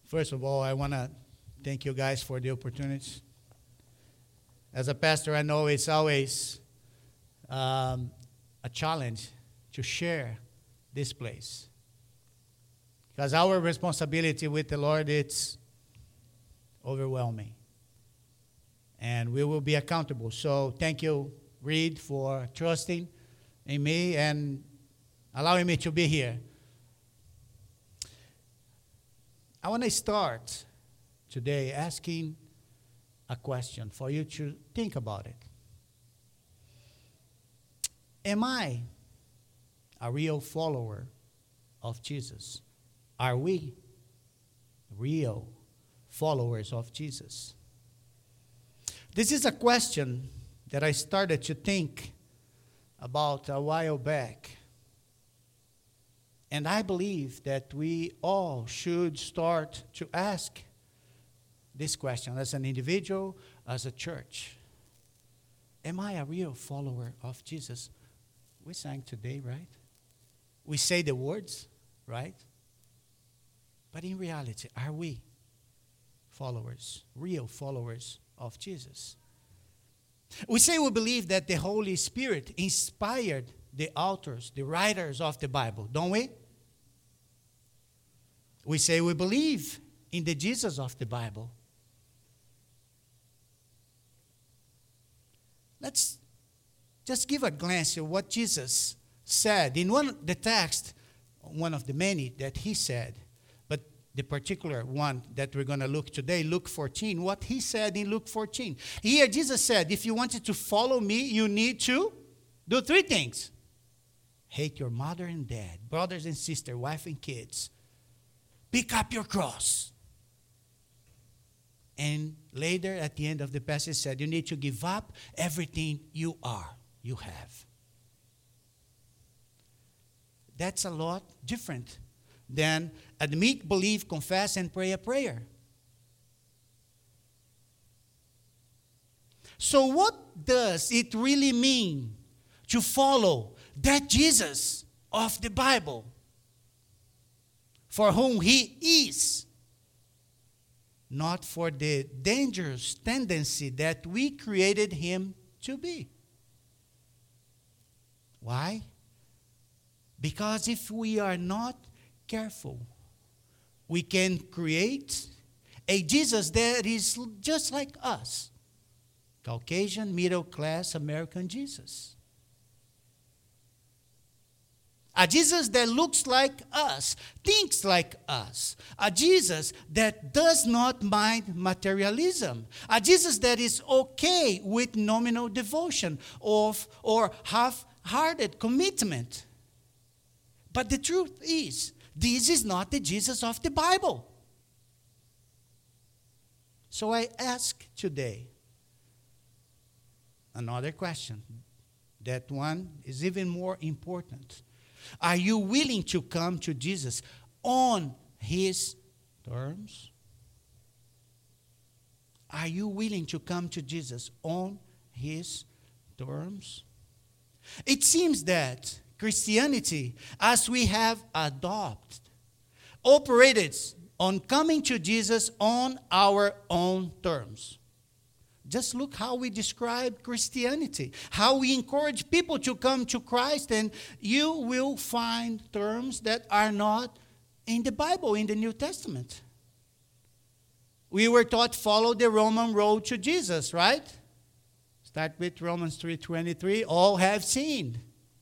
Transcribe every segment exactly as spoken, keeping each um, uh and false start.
First of all, I want to thank you guys for the opportunity. As a pastor, I know it's always um, a challenge to share this place. Because our responsibility with the Lord, it's overwhelming. And we will be accountable. So thank you, Reed, for trusting in me and allowing me to be here. I want to start today asking a question for you to think about it. Am I a real follower of Jesus? Are we real followers of Jesus? This is a question that I started to think about a while back. And I believe that we all should start to ask this question as an individual, as a church. Am I a real follower of Jesus? We sang today, right? We say the words, right? But in reality, are we followers, real followers of Jesus? We say we believe that the Holy Spirit inspired the authors, the writers of the Bible, don't we? We say we believe in the Jesus of the Bible. Let's just give a glance at what Jesus said. In one the text, one of the many that he said, but the particular one that we're going to look today, Luke fourteen, what he said in Luke fourteen. Here Jesus said, if you wanted to follow me, you need to do three things. Hate your mother and dad, brothers and sisters, wife and kids. Pick up your cross. And later, at the end of the passage, said, you need to give up everything you are, you have. That's a lot different than admit, believe, confess, and pray a prayer. So what does it really mean to follow that Jesus of the Bible, for whom he is, not for the dangerous tendency that we created him to be? Why? Because if we are not careful, we can create a Jesus that is just like us. Caucasian, middle-class American Jesus. A Jesus that looks like us, thinks like us. A Jesus that does not mind materialism. A Jesus that is okay with nominal devotion of, or half-hearted commitment. But the truth is, this is not the Jesus of the Bible. So I ask today another question. That one is even more important. Are you willing to come to Jesus on his terms? Are you willing to come to Jesus on his terms? It seems that Christianity, as we have adopted, operated on coming to Jesus on our own terms. Just look how we describe Christianity, how we encourage people to come to Christ, and you will find terms that are not in the Bible, in the New Testament. We were taught follow the Roman road to Jesus, right? Start with Romans three twenty-three. All have sinned.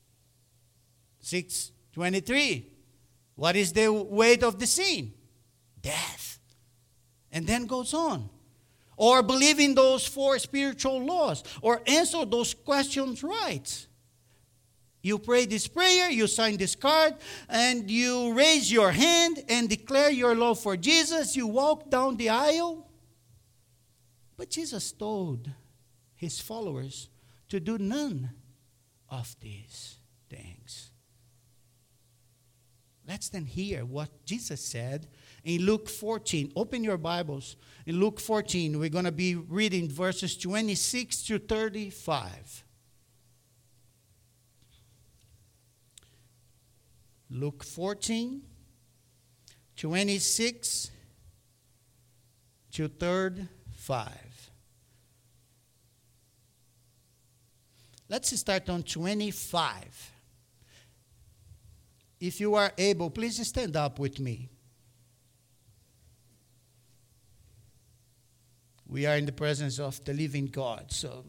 six twenty-three. What is the weight of the sin? Death. And then goes on. Or believe in those four spiritual laws. Or answer those questions right. You pray this prayer, you sign this card, and you raise your hand and declare your love for Jesus. You walk down the aisle. But Jesus told his followers to do none of these things. Let's then hear what Jesus said in Luke fourteen. Open your Bibles. In Luke fourteen, we're going to be reading verses twenty-six to thirty-five. Luke fourteen, twenty-six to third five. Let's start on twenty-five. If you are able, please stand up with me. We are in the presence of the living God, so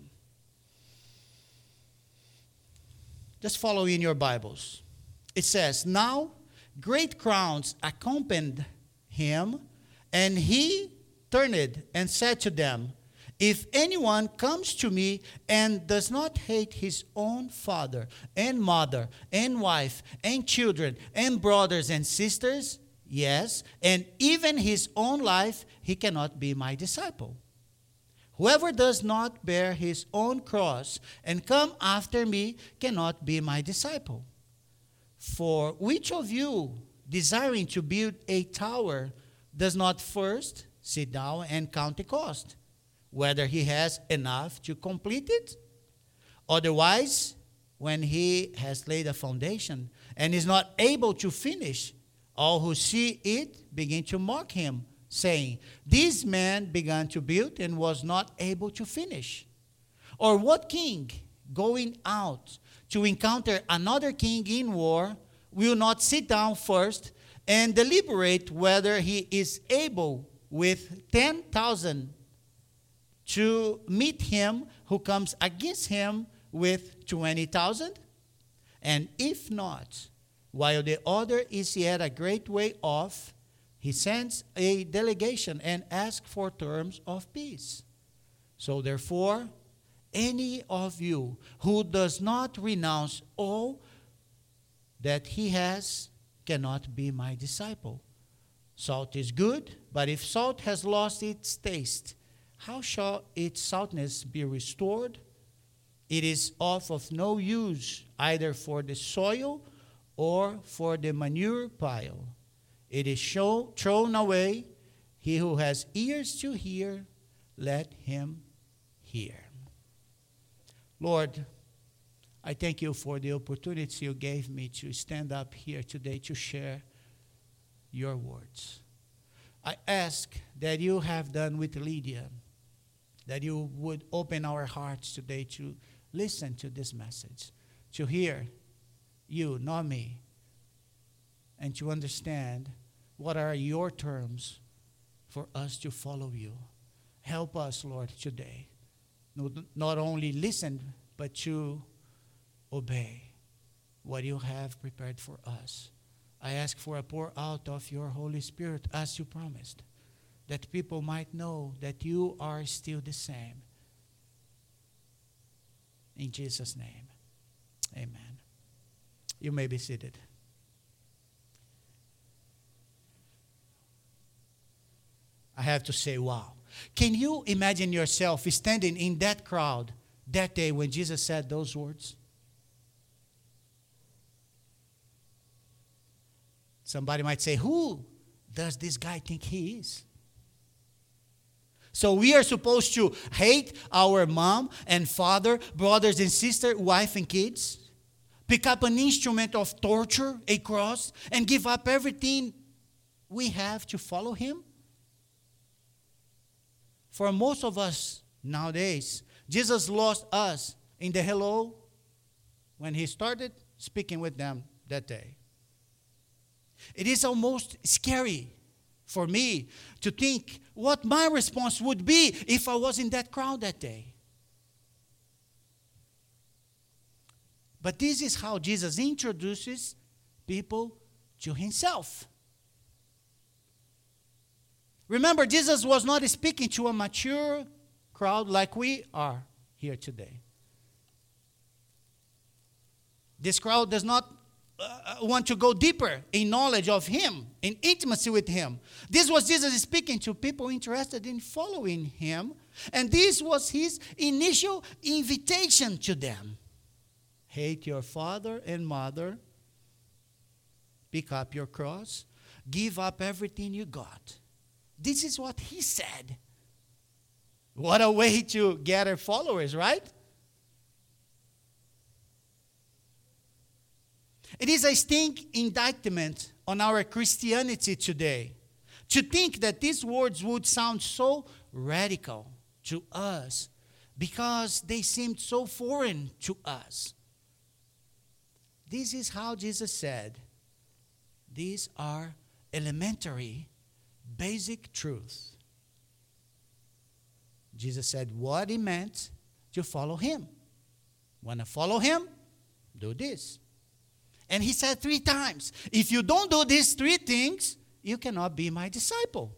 just follow in your Bibles. It says, "Now great crowds accompanied him, and he turned and said to them, 'If anyone comes to me and does not hate his own father and mother and wife and children and brothers and sisters, yes, and even his own life, he cannot be my disciple. Whoever does not bear his own cross and come after me cannot be my disciple. For which of you, desiring to build a tower, does not first sit down and count the cost, whether he has enough to complete it? Otherwise, when he has laid a foundation and is not able to finish, all who see it begin to mock him, saying, "This man began to build and was not able to finish." Or what king, going out to encounter another king in war, will not sit down first and deliberate whether he is able with ten thousand to meet him who comes against him with twenty thousand? And if not, while the other is yet a great way off, he sends a delegation and asks for terms of peace. So therefore, any of you who does not renounce all that he has cannot be my disciple. Salt is good, but if salt has lost its taste, how shall its saltness be restored? It is of, of no use either for the soil or for the manure pile. It is show, thrown away. He who has ears to hear, let him hear. Lord, I thank you for the opportunity you gave me to stand up here today to share your words. I ask that you have done with Lydia, that you would open our hearts today to listen to this message, to hear you, not me, and to understand what are your terms for us to follow you. Help us, Lord, today, not only listen, but to obey what you have prepared for us. I ask for a pour out of your Holy Spirit as you promised, that people might know that you are still the same. In Jesus' name, amen. You may be seated. I have to say, wow. Can you imagine yourself standing in that crowd that day when Jesus said those words? Somebody might say, who does this guy think he is? So we are supposed to hate our mom and father, brothers and sisters, wife and kids, pick up an instrument of torture, a cross, and give up everything we have to follow him? For most of us nowadays, Jesus lost us in the hello when he started speaking with them that day. It is almost scary for me to think what my response would be if I was in that crowd that day. But this is how Jesus introduces people to himself. Remember, Jesus was not speaking to a mature crowd like we are here today. This crowd does not uh, want to go deeper in knowledge of him, in intimacy with him. This was Jesus speaking to people interested in following him, and this was his initial invitation to them. Hate your father and mother, pick up your cross, give up everything you got. This is what he said. What a way to gather followers, right? It is a sting indictment on our Christianity today To think that these words would sound so radical to us because they seemed so foreign to us. This is how Jesus said, these are elementary, basic truths. Jesus said what he meant to follow him. Want to follow him? Do this. And he said three times, if you don't do these three things, you cannot be my disciple.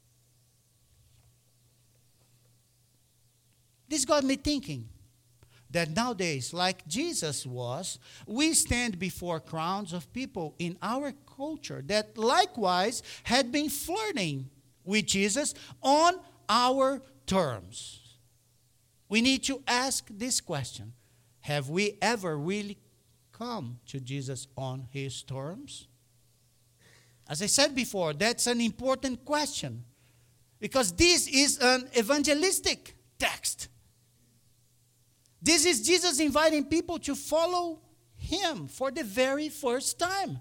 This got me thinking that nowadays, like Jesus was, we stand before crowds of people in our culture that likewise had been flirting with Jesus on our terms. We need to ask this question. Have we ever really come to Jesus on his terms? As I said before, that's an important question because this is an evangelistic text. This is Jesus inviting people to follow him for the very first time.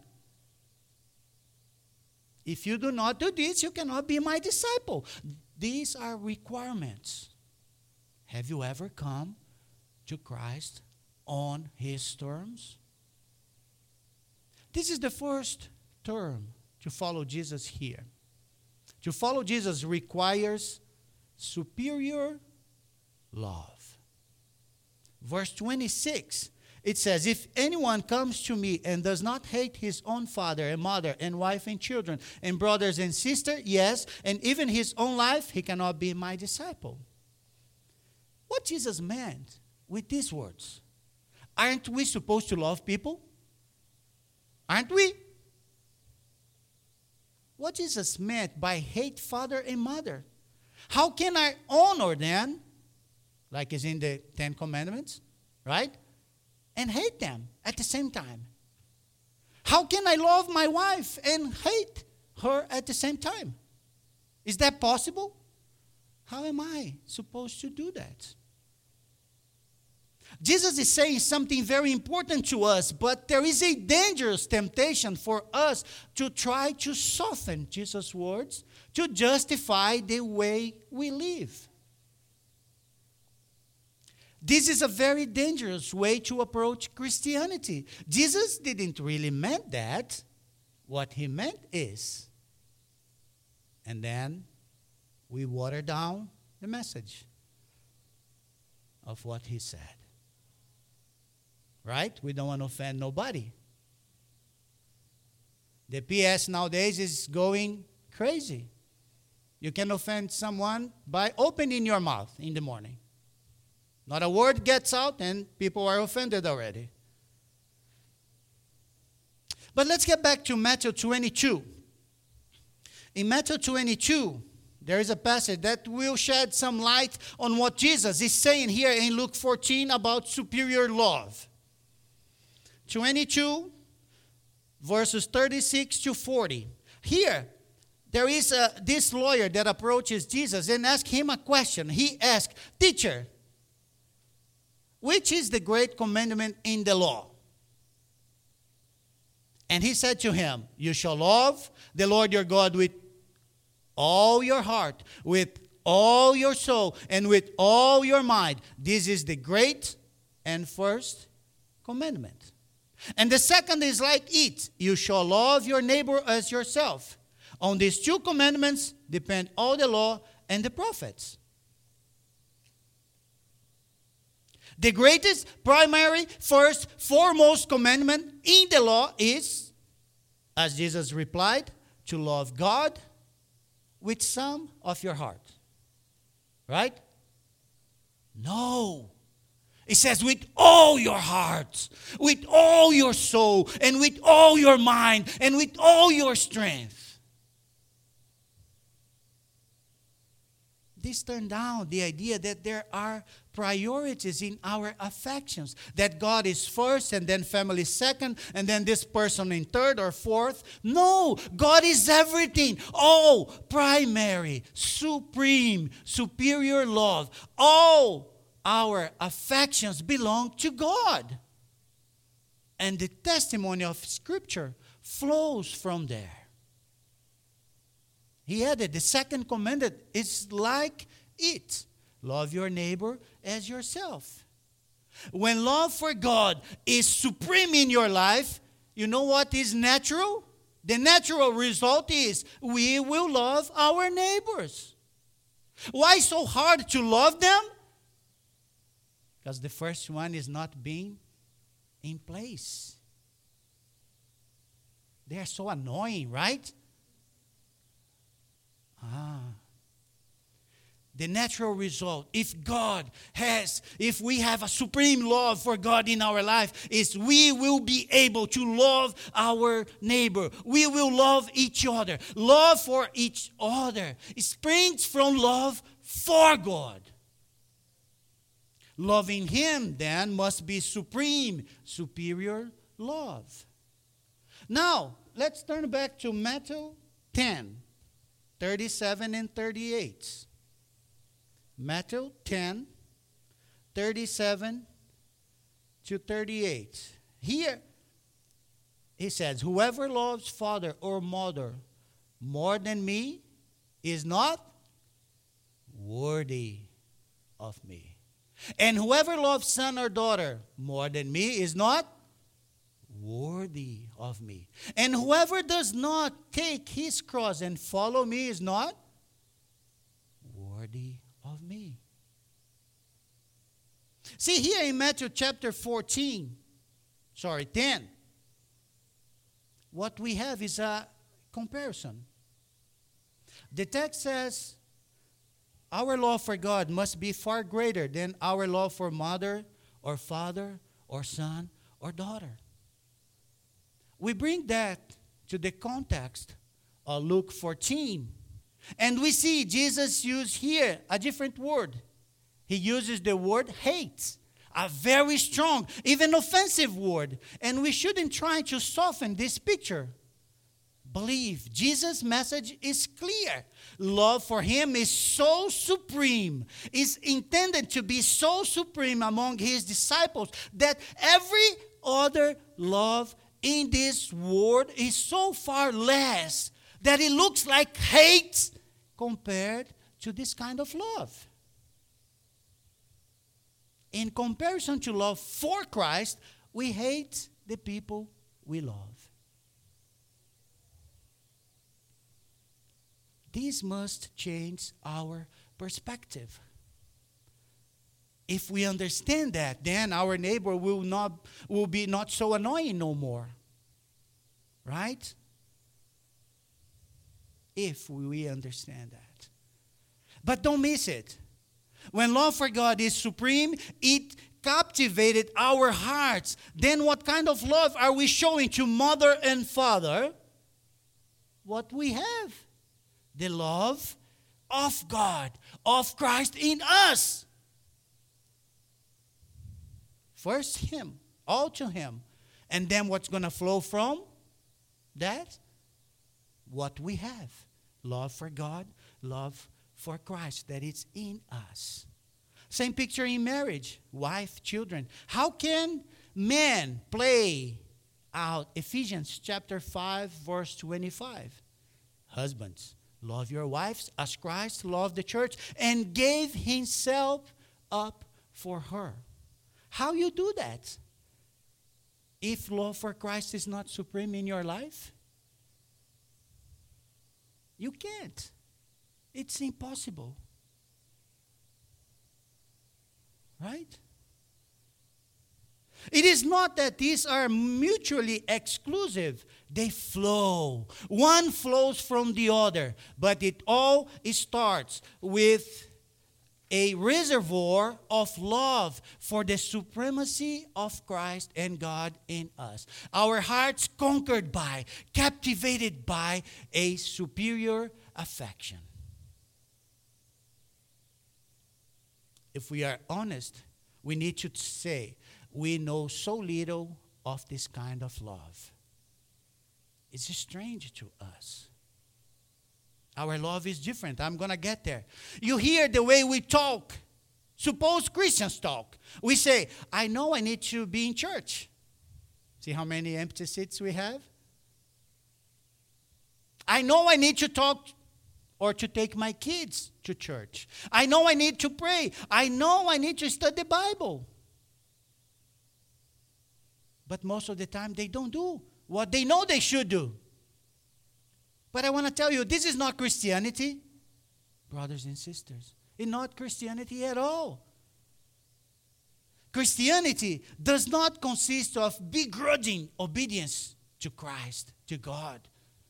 If you do not do this, you cannot be my disciple. These are requirements. Have you ever come to Christ on his terms? This is the first term to follow Jesus here. To follow Jesus requires superior love. Verse twenty-six, it says, if anyone comes to me and does not hate his own father and mother and wife and children and brothers and sisters, yes, and even his own life, he cannot be my disciple. What Jesus meant with these words? Aren't we supposed to love people? Aren't we? What Jesus meant by hate father and mother? How can I honor them, like is in the Ten Commandments, right? And hate them at the same time? How can I love my wife and hate her at the same time? Is that possible? How am I supposed to do that? Jesus is saying something very important to us, but there is a dangerous temptation for us to try to soften Jesus' words to justify the way we live. This is a very dangerous way to approach Christianity. Jesus didn't really mean that. What he meant is, and then we water down the message of what he said. Right? We don't want to offend nobody. The P S nowadays is going crazy. You can offend someone by opening your mouth in the morning. Not a word gets out and people are offended already. But let's get back to Matthew twenty-two. In Matthew twenty-two, there is a passage that will shed some light on what Jesus is saying here in Luke fourteen about superior love. twenty-two, verses thirty-six to forty. Here, there is a, this lawyer that approaches Jesus and asks him a question. He asked, "Teacher, which is the great commandment in the law?" And he said to him, "You shall love the Lord your God with all your heart, with all your soul, and with all your mind. This is the great and first commandment. And the second is like it. You shall love your neighbor as yourself. On these two commandments depend all the law and the prophets." The greatest, primary, first, foremost commandment in the law is, as Jesus replied, to love God with some of your heart. Right? No. It says with all your heart, with all your soul, and with all your mind, and with all your strength. This turned down the idea that there are priorities in our affections, that God is first and then family second and then this person in third or fourth. No, God is everything. All primary, supreme, superior love. All our affections belong to God. And the testimony of Scripture flows from there. He added, the second commandment is like it. Love your neighbor as yourself. When love for God is supreme in your life, you know what is natural? The natural result is we will love our neighbors. Why so hard to love them? Because the first one is not being in place. They are so annoying, right? Ah. The natural result, if God has, if we have a supreme love for God in our life, is we will be able to love our neighbor. We will love each other. Love for each other. It springs from love for God. Loving Him, then, must be supreme, superior love. Now, let's turn back to Matthew ten, thirty-seven and thirty-eight. Matthew ten, thirty-seven to thirty-eight. Here, he says, whoever loves father or mother more than me is not worthy of me. And whoever loves son or daughter more than me is not worthy of me. And whoever does not take his cross and follow me is not worthy of me. See here in Matthew chapter fourteen, sorry, ten, what we have is a comparison. The text says, our love for God must be far greater than our love for mother or father or son or daughter. We bring that to the context of Luke fourteen. And we see Jesus use here a different word. He uses the word hate, a very strong, even offensive word. And we shouldn't try to soften this picture. Believe, Jesus' message is clear. Love for Him is so supreme, is intended to be so supreme among His disciples that every other love in this world is so far less that it looks like hate compared to this kind of love. In comparison to love for Christ, we hate the people we love. This must change our perspective. If we understand that, then our neighbor will not will be not so annoying no more. Right? If we understand that. But don't miss it. When love for God is supreme, it captivated our hearts. Then what kind of love are we showing to mother and father? What we have. The love of God, of Christ in us. First Him, all to Him. And then what's going to flow from that? What we have. Love for God, love for Christ, that is in us. Same picture in marriage, wife, children. How can men play out Ephesians chapter five, verse twenty-five? Husbands, love your wives as Christ loved the church and gave Himself up for her. How you do that? If love for Christ is not supreme in your life, you can't. It's impossible. Right? It is not that these are mutually exclusive. They flow. One flows from the other. But it all starts with a reservoir of love for the supremacy of Christ and God in us. Our hearts conquered by, captivated by a superior affection. If we are honest, we need to say, we know so little of this kind of love. It's strange to us. Our love is different. I'm going to get there. You hear the way we talk. Suppose Christians talk. We say, I know I need to be in church. See how many empty seats we have? I know I need to talk or to take my kids to church. I know I need to pray. I know I need to study the Bible. But most of the time, they don't do what they know they should do. But I want to tell you, this is not Christianity, brothers and sisters. It's not Christianity at all. Christianity does not consist of begrudging obedience to Christ, to God.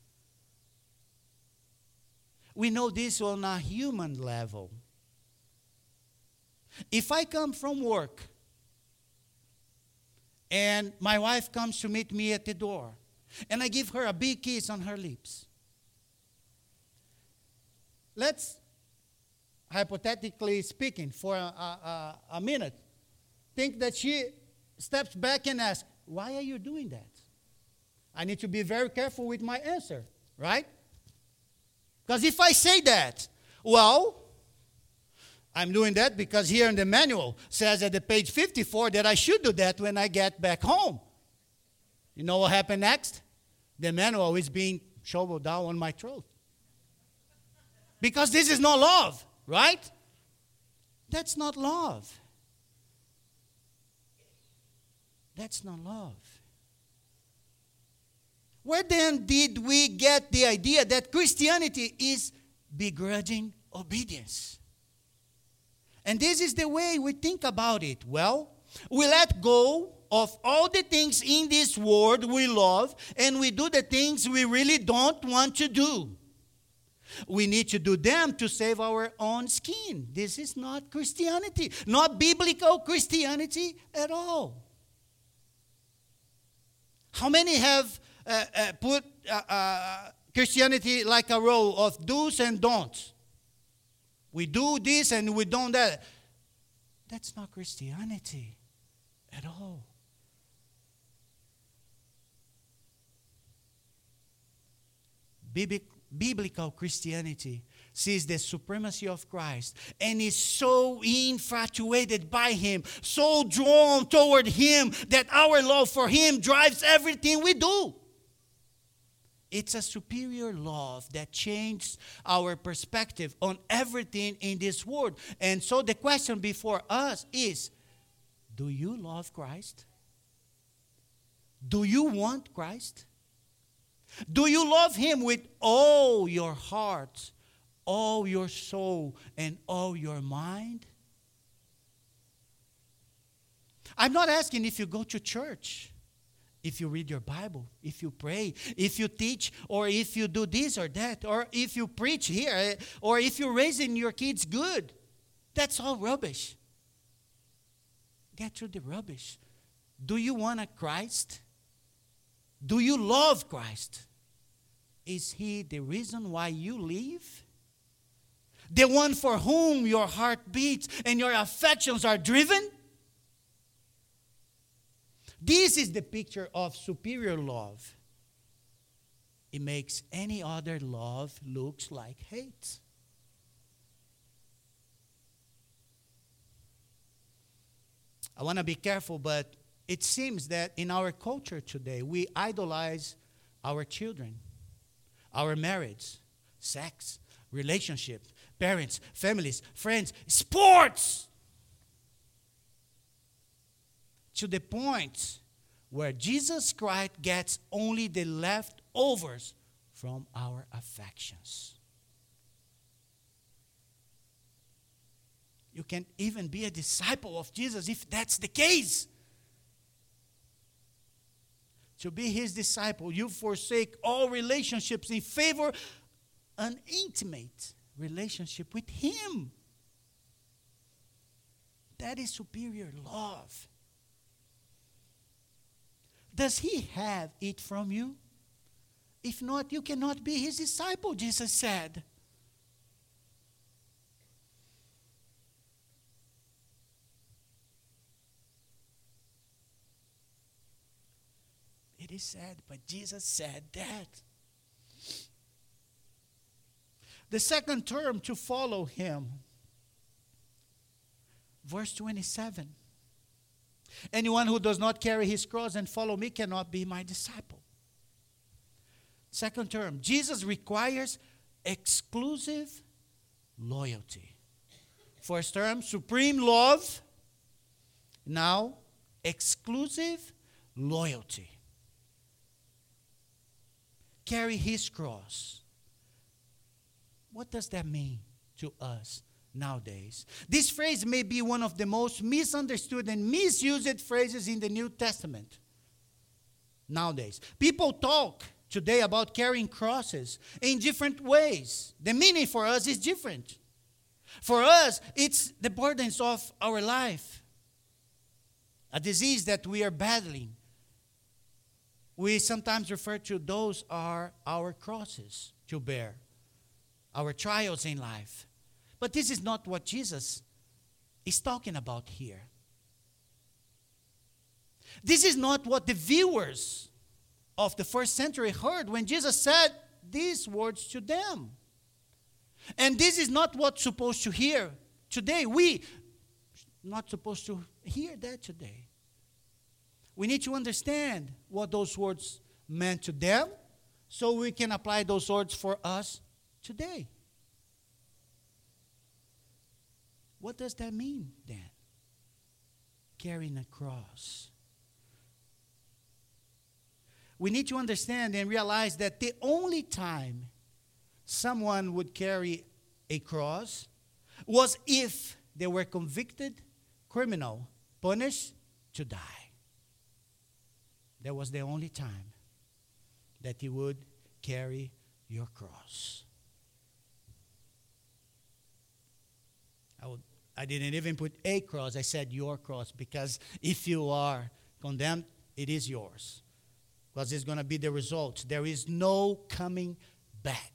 We know this on a human level. If I come from work and my wife comes to meet me at the door and I give her a big kiss on her lips, let's, hypothetically speaking, for a, a, a minute, think that she steps back and asks, why are you doing that? I need to be very careful with my answer, right? Because if I say that, well, I'm doing that because here in the manual says at the page fifty-four that I should do that when I get back home. You know what happened next? The manual is being shoveled down on my throat. Because this is not love, right? That's not love. That's not love. Where then did we get the idea that Christianity is begrudging obedience? And this is the way we think about it. Well, we let go of all the things in this world we love, and we do the things we really don't want to do. We need to do them to save our own skin. This is not Christianity, not biblical Christianity at all. How many have uh, uh, put uh, uh, Christianity like a row of do's and don'ts? We do this and we don't that. That's not Christianity at all. Biblical Biblical Christianity sees the supremacy of Christ and is so infatuated by Him, so drawn toward Him, that our love for Him drives everything we do. It's a superior love that changes our perspective on everything in this world. And so the question before us is, do you love Christ? Do you want Christ? Do you love Him with all your heart, all your soul, and all your mind? I'm not asking if you go to church, if you read your Bible, if you pray, if you teach, or if you do this or that, or if you preach here, or if you're raising your kids good. That's all rubbish. Get through the rubbish. Do you want a Christ? Do you love Christ? Is He the reason why you live? The one for whom your heart beats and your affections are driven? This is the picture of superior love. It makes any other love looks like hate. I want to be careful, but it seems that in our culture today, we idolize our children, our marriage, sex, relationship, parents, families, friends, sports, to the point where Jesus Christ gets only the leftovers from our affections. You can't even be a disciple of Jesus if that's the case. To be His disciple, you forsake all relationships in favor of an intimate relationship with Him. That is superior love. Does He have it from you? If not, you cannot be His disciple, Jesus said. It is said, but Jesus said that. The second term, to follow Him. Verse twenty-seven. Anyone who does not carry his cross and follow me cannot be my disciple. Second term, Jesus requires exclusive loyalty. First term, supreme love. Now, exclusive loyalty. Carry his cross. What does that mean to us nowadays? This phrase may be one of the most misunderstood and misused phrases in the New Testament nowadays. People talk today about carrying crosses in different ways. The meaning for us is different. For us, it's the burdens of our life, a disease that we are battling. We sometimes refer to those are our crosses to bear, our trials in life. But this is not what Jesus is talking about here. This is not what the viewers of the first century heard when Jesus said these words to them. And this is not what's supposed to hear today. We not supposed to hear that today. We need to understand what those words meant to them so we can apply those words for us today. What does that mean then? Carrying a cross. We need to understand and realize that the only time someone would carry a cross was if they were convicted criminal, punished to die. That was the only time that you would carry your cross. I, would, I didn't even put a cross. I said your cross, because if you are condemned, it is yours. Because it's going to be the result. There is no coming back.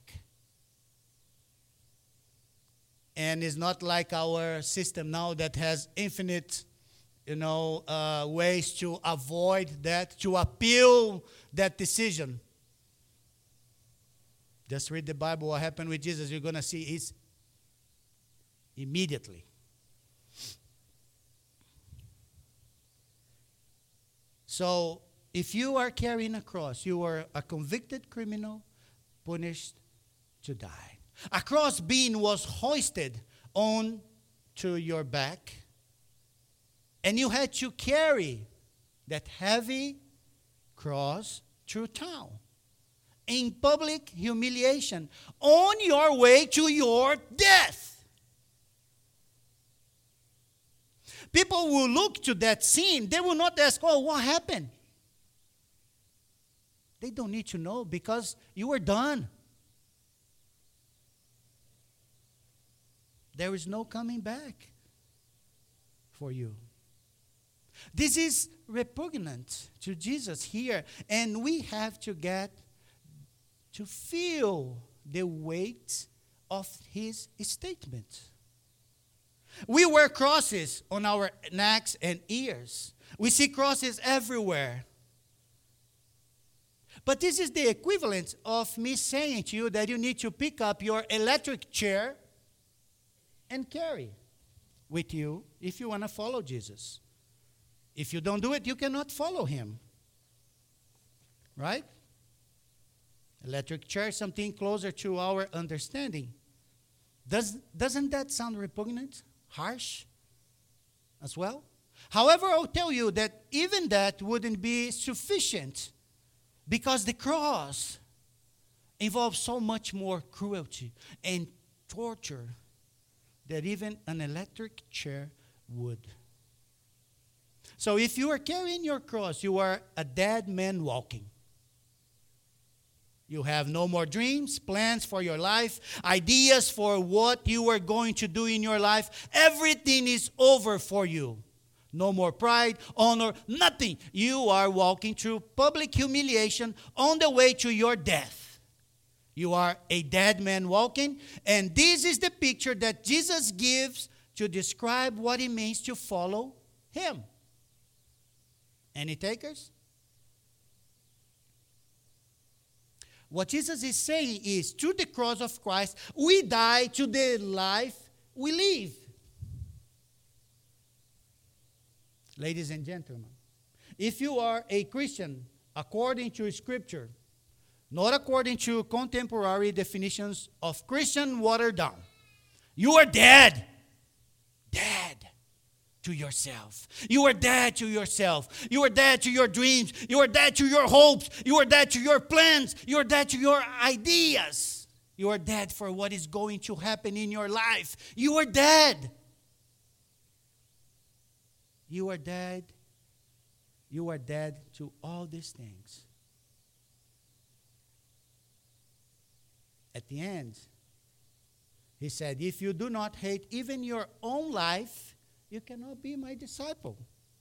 And it's not like our system now that has infinite, you know, uh, ways to avoid that, to appeal that decision. Just read the Bible. What happened with Jesus, you're going to see it's immediately. So, if you are carrying a cross, you are a convicted criminal, punished to die. A cross beam was hoisted on to your back, and you had to carry that heavy cross through town in public humiliation on your way to your death. People will look to that scene. They will not ask, oh, what happened? They don't need to know, because you were done. There is no coming back for you. This is repugnant to Jesus here, and we have to get to feel the weight of his statement. We wear crosses on our necks and ears. We see crosses everywhere. But this is the equivalent of me saying to you that you need to pick up your electric chair and carry with you if you want to follow Jesus. If you don't do it, you cannot follow him. Right? Electric chair, something closer to our understanding. Does, doesn't that sound repugnant? Harsh as well? However, I'll tell you that even that wouldn't be sufficient, because the cross involves so much more cruelty and torture that even an electric chair would. So if you are carrying your cross, you are a dead man walking. You have no more dreams, plans for your life, ideas for what you are going to do in your life. Everything is over for you. No more pride, honor, nothing. You are walking through public humiliation on the way to your death. You are a dead man walking, and this is the picture that Jesus gives to describe what it means to follow him. Any takers? What Jesus is saying is, through the cross of Christ, we die to the life we live. Ladies and gentlemen, if you are a Christian according to Scripture, not according to contemporary definitions of Christian watered down. You are dead. Dead to yourself. You are dead to yourself. You are dead to your dreams. You are dead to your hopes. You are dead to your plans. You are dead to your ideas. You are dead for what is going to happen in your life. You are dead. You are dead. You are dead to all these things. At the end, he said, if you do not hate even your own life, you cannot be my disciple.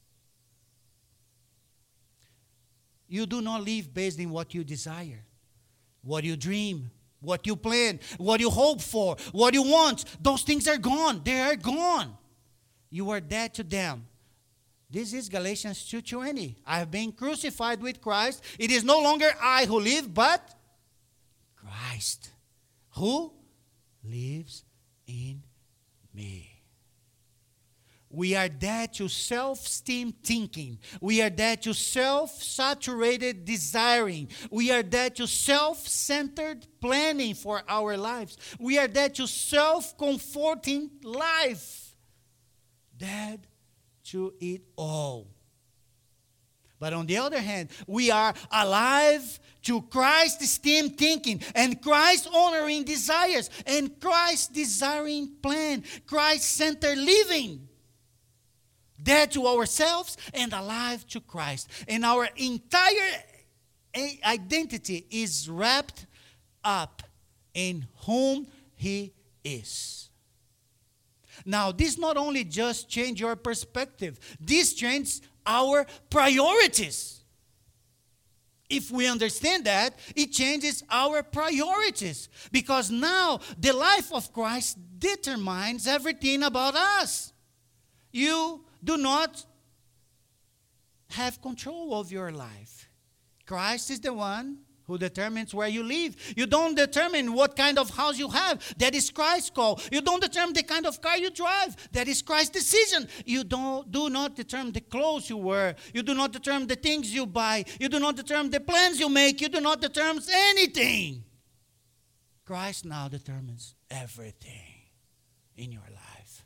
You do not live based on what you desire, what you dream, what you plan, what you hope for, what you want. Those things are gone. They are gone. You are dead to them. This is Galatians two twenty. I have been crucified with Christ. It is no longer I who live, but Christ who lives in me. We are dead to self-esteem thinking. We are dead to self-saturated desiring. We are dead to self-centered planning for our lives. We are dead to self-comforting life. Dead to it all. But on the other hand, we are alive to Christ-esteemed thinking and Christ-honoring desires and Christ-desiring plan, Christ-centered living. Dead to ourselves and alive to Christ. And our entire identity is wrapped up in whom He is. Now, this not only just change your perspective, this changes our priorities. If we understand that, it changes our priorities. Because now, the life of Christ determines everything about us. You do not have control of your life. Christ is the one who determines where you live. You don't determine what kind of house you have. That is Christ's call. You don't determine the kind of car you drive. That is Christ's decision. You don't, do not determine the clothes you wear. You do not determine the things you buy. You do not determine the plans you make. You do not determine anything. Christ now determines everything in your life.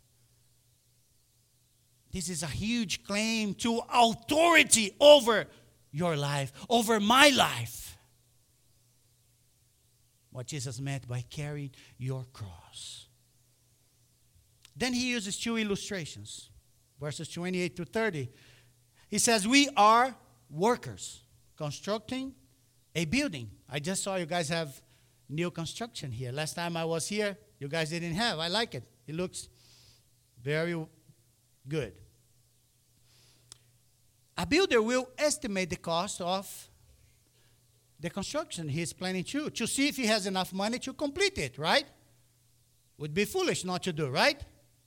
This is a huge claim to authority over your life, over my life. What Jesus meant by carrying your cross. Then he uses two illustrations, verses twenty-eight to thirty. He says, we are workers constructing a building. I just saw you guys have new construction here. Last time I was here, you guys didn't have. I like it. It looks very good. A builder will estimate the cost of the construction he is planning to, to see if he has enough money to complete it, right? Would be foolish not to do, right?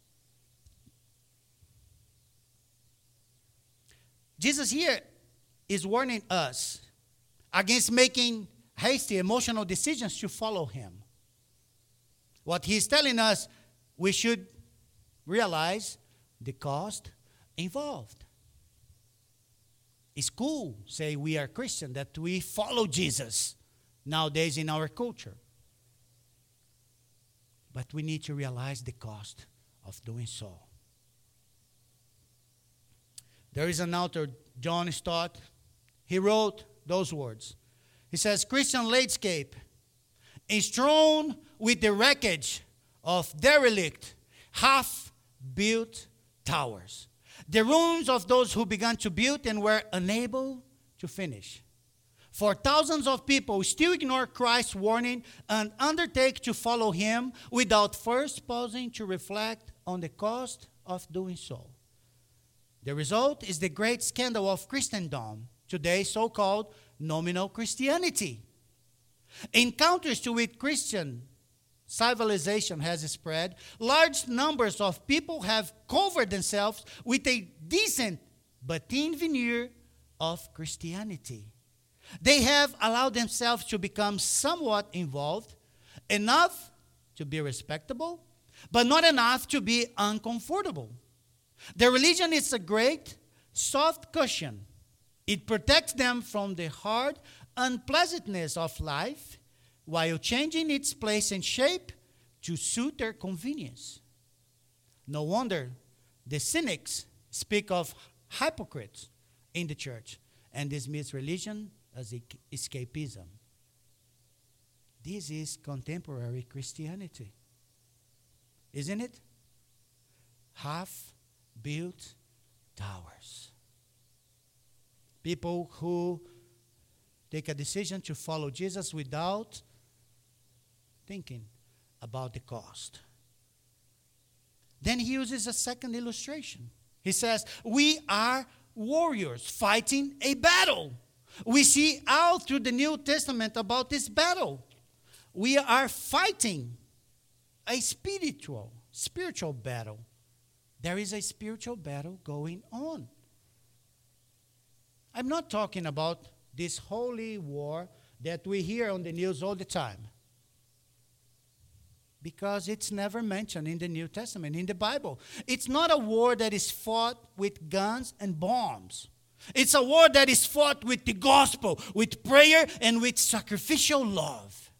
Jesus here is warning us against making hasty emotional decisions to follow him. What he's telling us, we should realize the cost involved. It's cool, say we are Christian, that we follow Jesus nowadays in our culture. But we need to realize the cost of doing so. There is an author, John Stott. He wrote those words. He says, Christian landscape is strewn with the wreckage of derelict, half-built towers. The ruins of those who began to build and were unable to finish. For thousands of people still ignore Christ's warning and undertake to follow him without first pausing to reflect on the cost of doing so. The result is the great scandal of Christendom, today so-called nominal Christianity. In countries to which Christian civilization has spread, large numbers of people have covered themselves with a decent but thin veneer of Christianity. They have allowed themselves to become somewhat involved, enough to be respectable, but not enough to be uncomfortable. Their religion is a great soft cushion. It protects them from the hard, unpleasantness of life while changing its place and shape to suit their convenience. No wonder the cynics speak of hypocrites in the church and dismiss religion as escapism. This is contemporary Christianity, isn't it? Half-built towers. People who take a decision to follow Jesus without thinking about the cost. Then he uses a second illustration. He says, we are warriors fighting a battle. We see all through the New Testament about this battle. We are fighting a spiritual, spiritual battle. There is a spiritual battle going on. I'm not talking about this holy war that we hear on the news all the time, because it's never mentioned in the New Testament, in the Bible. It's not a war that is fought with guns and bombs. It's a war that is fought with the gospel, with prayer, and with sacrificial love.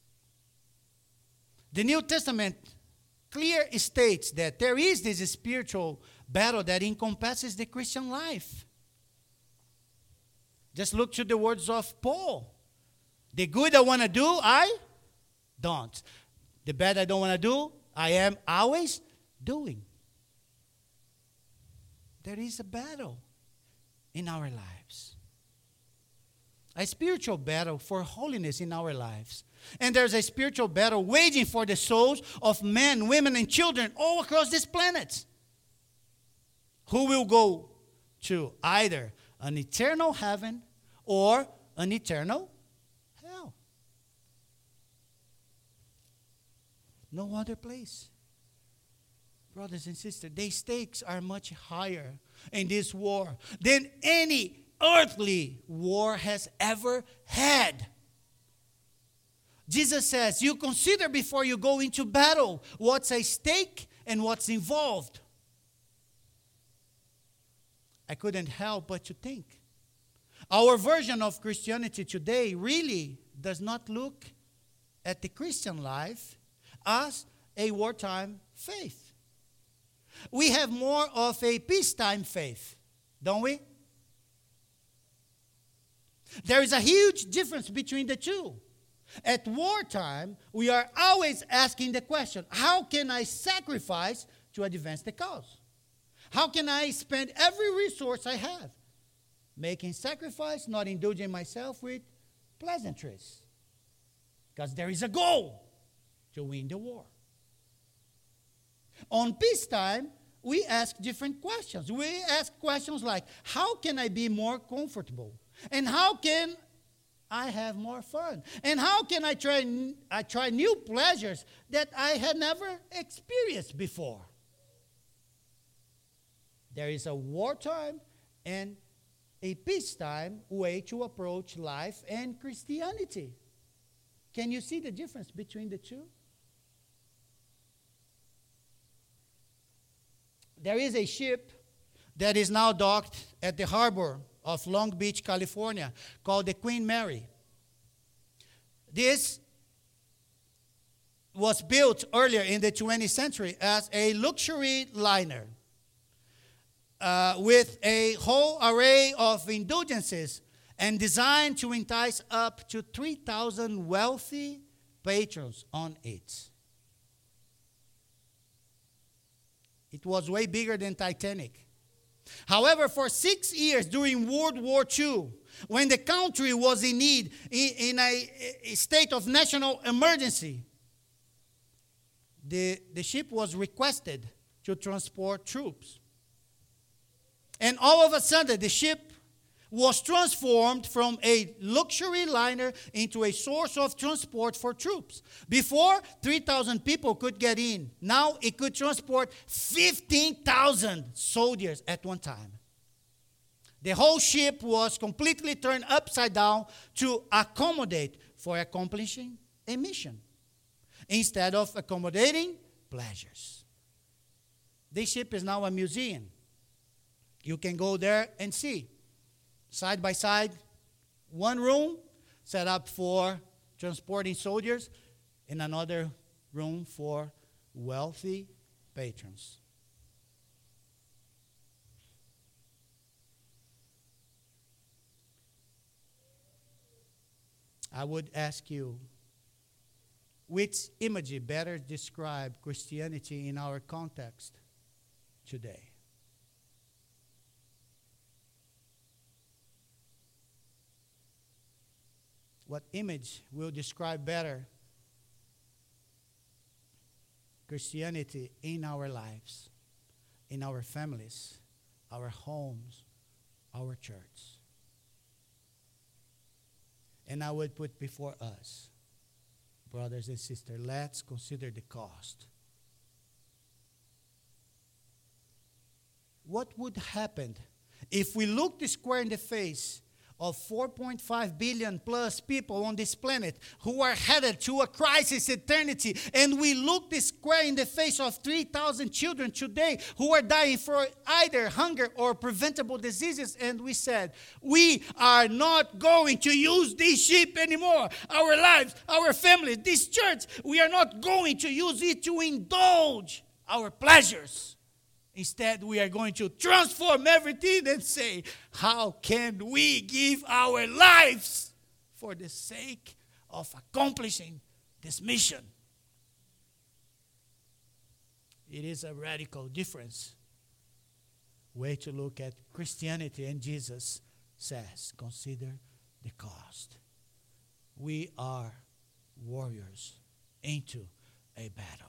The New Testament clearly states that there is this spiritual battle that encompasses the Christian life. Just look to the words of Paul. The good I want to do, I don't. The bad I don't want to do, I am always doing. There is a battle in our lives. A spiritual battle for holiness in our lives. And there's a spiritual battle waging for the souls of men, women, and children all across this planet, who will go to either an eternal heaven or an eternal hell. No other place. Brothers and sisters, the stakes are much higher in this war than any earthly war has ever had. Jesus says, you consider before you go into battle what's at stake and what's involved. I couldn't help but to think. Our version of Christianity today really does not look at the Christian life as a wartime faith. We have more of a peacetime faith, don't we? There is a huge difference between the two. At wartime, we are always asking the question, how can I sacrifice to advance the cause? How can I spend every resource I have? Making sacrifice, not indulging myself with pleasantries. Because there is a goal to win the war. On peacetime, we ask different questions. We ask questions like, how can I be more comfortable? And how can I have more fun? And how can I try, I try new pleasures that I had never experienced before? There is a wartime and a peacetime way to approach life and Christianity. Can you see the difference between the two? There is a ship that is now docked at the harbor of Long Beach, California, called the Queen Mary. This was built earlier in the twentieth century as a luxury liner uh, with a whole array of indulgences and designed to entice up to three thousand wealthy patrons on it. It was way bigger than Titanic. However, for six years during World War Two, when the country was in need, in, in a, a state of national emergency, the, the ship was requested to transport troops. And all of a sudden, the ship was transformed from a luxury liner into a source of transport for troops. Before, three thousand people could get in. Now, it could transport fifteen thousand soldiers at one time. The whole ship was completely turned upside down to accommodate for accomplishing a mission, instead of accommodating pleasures. This ship is now a museum. You can go there and see. Side by side, one room, set up for transporting soldiers, and another room for wealthy patrons. I would ask you, which imagery better describe Christianity in our context today? What image will describe better Christianity in our lives, in our families, our homes, our church? And I would put before us, brothers and sisters, let's consider the cost. What would happen if we looked square in the face of four point five billion plus people on this planet who are headed to a crisis eternity, and we look this square in the face of three thousand children today who are dying for either hunger or preventable diseases, and we said, we are not going to use this ship anymore. Our lives, our families, this church, we are not going to use it to indulge our pleasures. Instead, we are going to transform everything and say, how can we give our lives for the sake of accomplishing this mission? It is a radical difference way to look at Christianity, and Jesus says, consider the cost. We are warriors into a battle.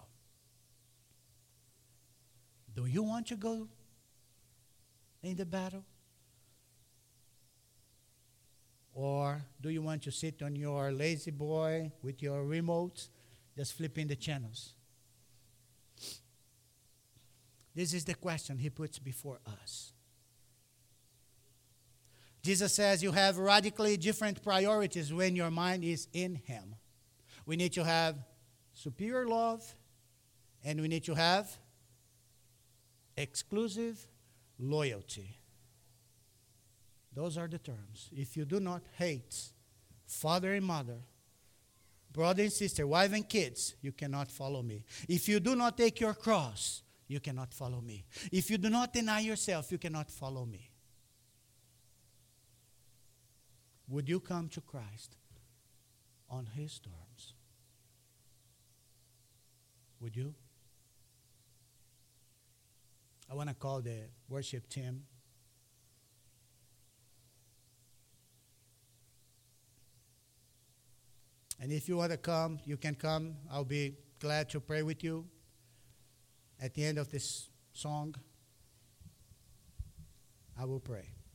Do you want to go in the battle? Or do you want to sit on your lazy boy with your remote, just flipping the channels? This is the question he puts before us. Jesus says you have radically different priorities when your mind is in him. We need to have superior love, and we need to have exclusive loyalty. Those are the terms. If you do not hate father and mother, brother and sister, wife and kids, you cannot follow me. If you do not take your cross, you cannot follow me. If you do not deny yourself, you cannot follow me. Would you come to Christ on his terms? Would you? I want to call the worship team. And if you want to come, you can come. I'll be glad to pray with you at the end of this song. I will pray.